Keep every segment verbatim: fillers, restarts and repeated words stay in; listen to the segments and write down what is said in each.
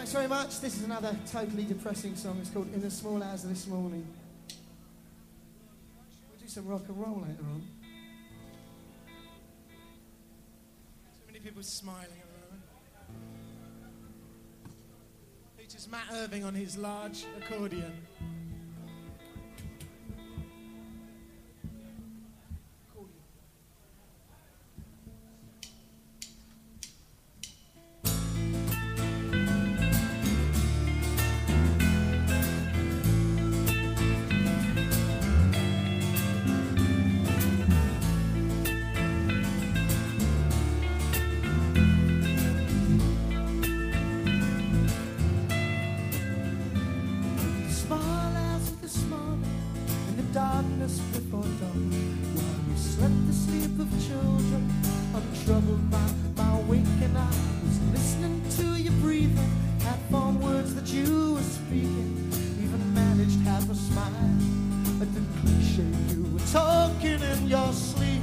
Thanks very much. This is another totally depressing song. It's called In the Small Hours of This Morning. We'll do some rock and roll later on. So many people smiling at the moment. Features Matt Irving on his large accordion. Darkness before dawn, while you slept the sleep of children, untroubled by my waking I was listening to you breathing, had formed words that you were speaking, even managed half a smile at the cliche you were talking in your sleep.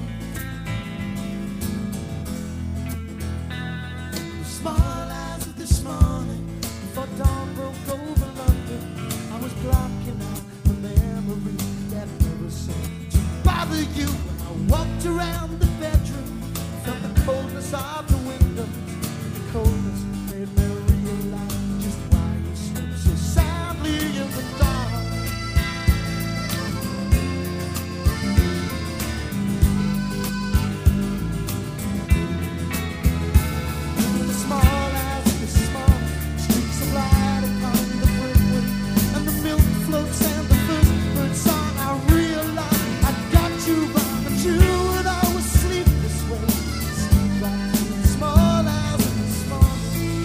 The small hours of this morning, before dawn broke over London, I was blocking out the memory that never seemed to bother you. When I walked around the bedroom, felt the coldness of the windows. The coldness made me realize just why you slept so soundly in the dark. The small hours of this morning, streaks of light upon the brickwork, and the milk floats and the first bird song. I realized I got you wrong, but you would always sleep this way. Sleep right through the small hours of this morning.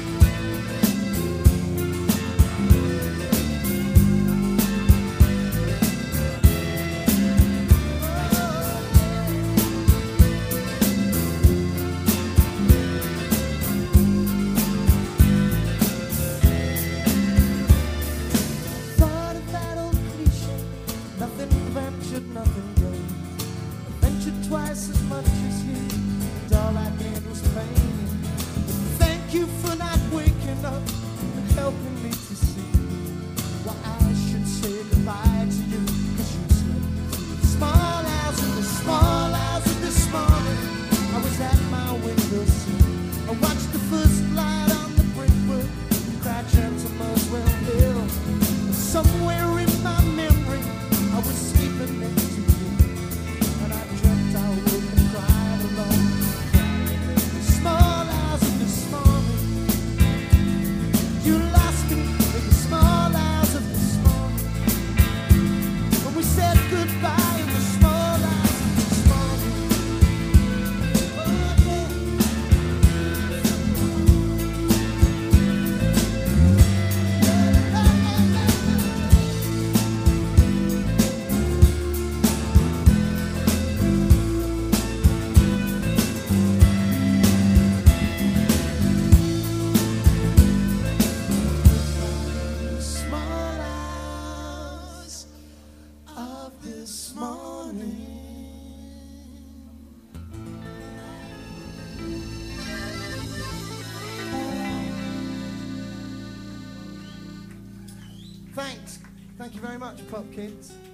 Thought of that old cliche, nothing ventured, nothing gained. I ventured twice as much as you, and all I gained was pain. But thank you for not waking up and helping me to see why I should say goodbye to you, 'cause you slept through the small hours of the small hours of this morning. I was at my window seat, I watched the first light on the brickwork, cried gentle Muswell Hill. And somewhere in my memory, I was sleeping next to you, and I dreamt I woke and cried alone. The small hours of this morning, you lost me in the small hours of this morning, when we said goodbye in the small hours of this morning. Oh, yeah. Small hours of this morning. Thanks. Thank you very much, Pop Kids.